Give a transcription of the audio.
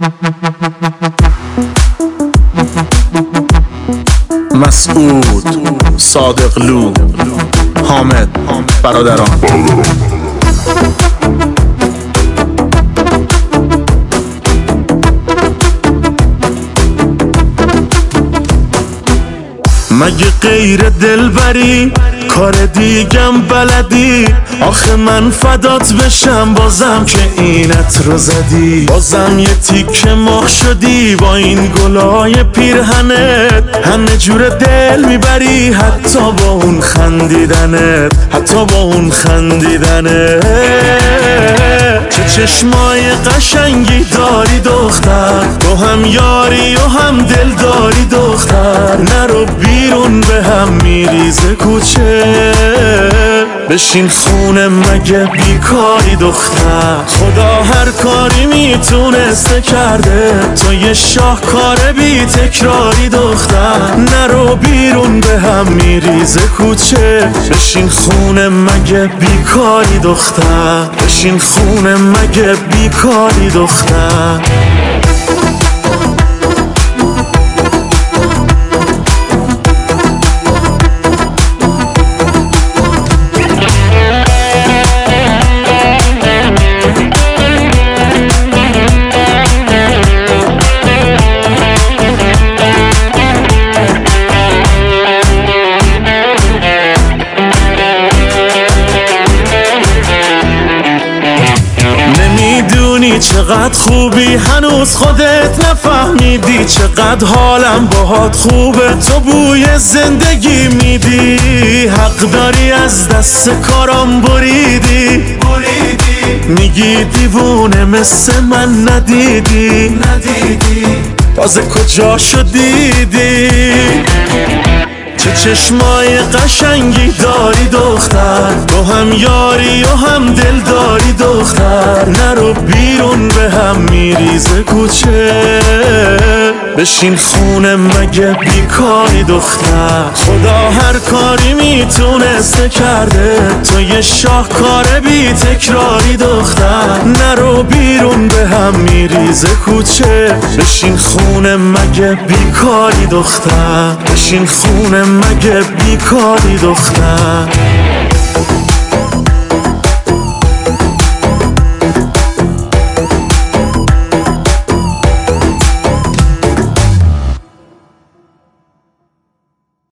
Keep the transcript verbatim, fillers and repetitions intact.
مسعود، صادقلو، حامد، برادران. مگه غیر دلبری کار دیگم بلدی؟ آخه من فدات بشم بازم که اینت رو زدی. بازم یه تیکه مخ شدی با این گلای پیرهنت. همه جور دل میبری حتی با اون خندیدنت، حتی با اون خندیدنت. چه چشمای قشنگی داری دختر، تو هم یاری و هم دل داری دختر. نرو بیرون به هم میریزه کوچه، بشین خونه مگه بیکاری دختر. خدا هر کاری میتونسته کرده، تو یه شاهکار بی تکراری دختر. نرو بیرون به هم میریزه کوچه، بشین خونه مگه بیکاری دختر. بشین خونه مگه بیکاری دختر. چقدر خوبی هنوز خودت نفهمیدی، چقدر حالم باهات خوبه تو بوی زندگی میدی. حق داری از دست کارام بریدی، میگی دیوونه مثل من ندیدی، ندیدی تازه کجاشو دیدی. چه چشمای قشنگی داری دختر، تو هم یاری و هم دل داری دختر. نرو بیرون به هم میریزه کوچه، بشین خونه مگه بیکاری دختر. خدا هر کاری میتونسته کرده، تو یه شاهکار بی تکراری دختر. نرو بیرون به هم میریزه کوچه، بشین خونه مگه بیکاری دختر. بشین خونه مگه بیکاری دختر.